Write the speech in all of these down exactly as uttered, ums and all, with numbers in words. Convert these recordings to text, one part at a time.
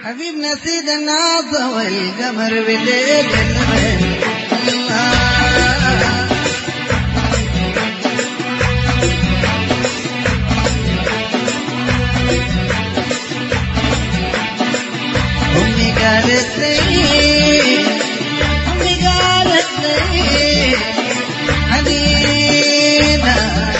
حبيبنا سيدنا ضوى القمر بالليل الله. أمي قالت لي أمي قالت لي حنينة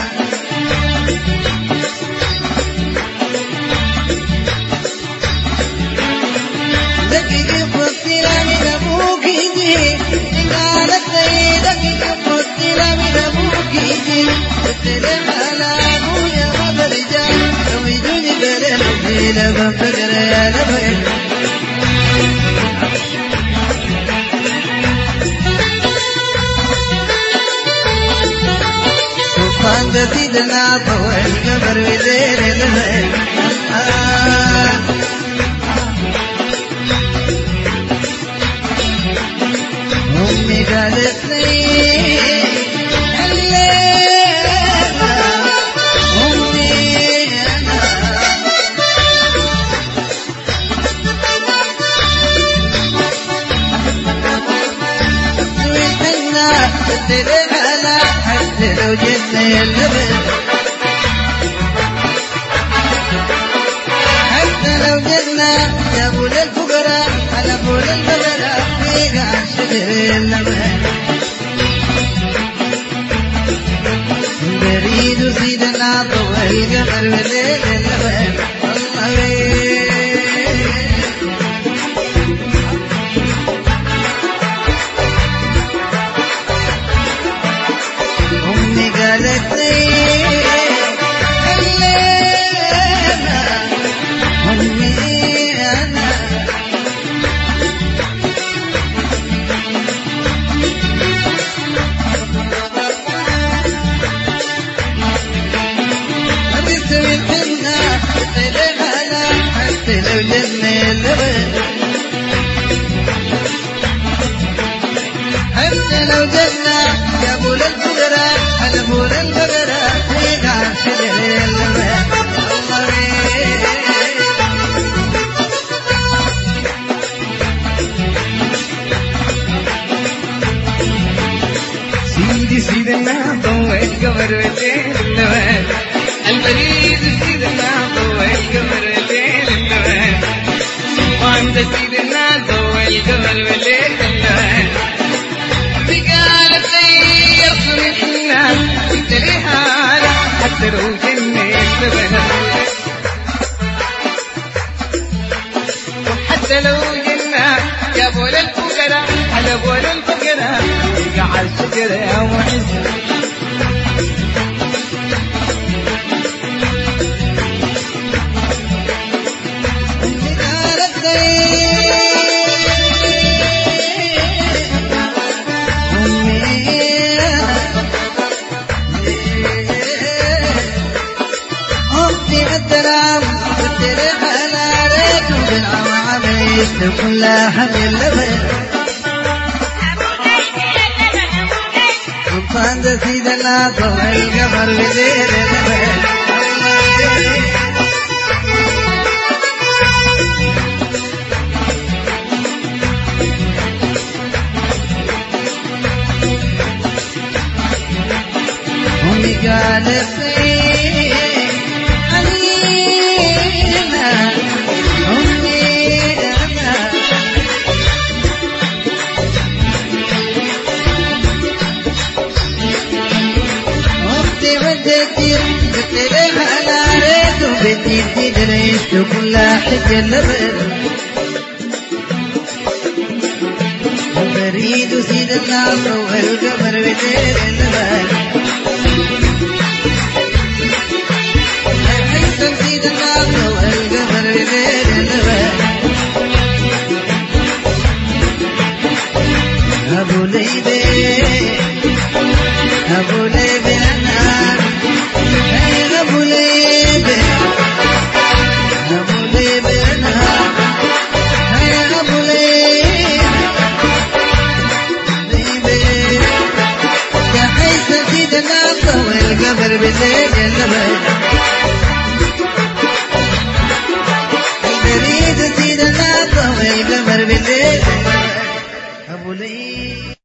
دقيقة فضيلة من أبوك يجي، قالت لي دقيقة فضيلة من أبوك يجي، قلت لهم على أبويا ما برجع لو يجوني بليل وفيلة بفقر يا لبيل. سبحان سيدنا ضوى القمر بالليل الليل. أمي قالت لي الليلة أمي أنا ويحنا تدري على حتى لو جتنا اللبن، حتى لو جتنا جابوا للفقراء على فول البقرة فيك عالشجر اللبن. بريد سيدنا ضوى القمر بالليل اللبن الله. أمي قالت لي الليلة أمي أنا تسوي الحنة تلف على حتى لو جنة اللبن، حتى لو جنة جابوا للفقراء على فول البقرة فيك عالشجر اللبن الله. سيدي سيدنا ضوى القمر بالليل اللبن، البريد سيدنا ضوى القمر بالليل اللبن. سبحان سيدنا ضوى القمر بالليل اللبن. قالت لي يرسم الحنة قلت لها لا حتى لو جنة اللبن، حتى لو جنة جابوا للفقراء على بول الفقراء يقع الشجرة يا معز. قالت لي الدرام والدرع على ريت وبالعم عميت كلها حمل اللبن. سبحان سيدنا ضوى القمر بالليل اللبن. أمي قالت لي قلت لها على ريت وبدي تدريس وكلها حج اللبن. بريد سيدنا ضوى القمر بالليل اللبن، حيثم سيدنا ضوى القمر بالليل اللبن. أبو ليبي أبو ليبي أنا أبو ليبي أبو ليبي أنا أبو ليبي يا حيث سيدنا ضوى القمر بالليل اللبن. بريد سيدنا بني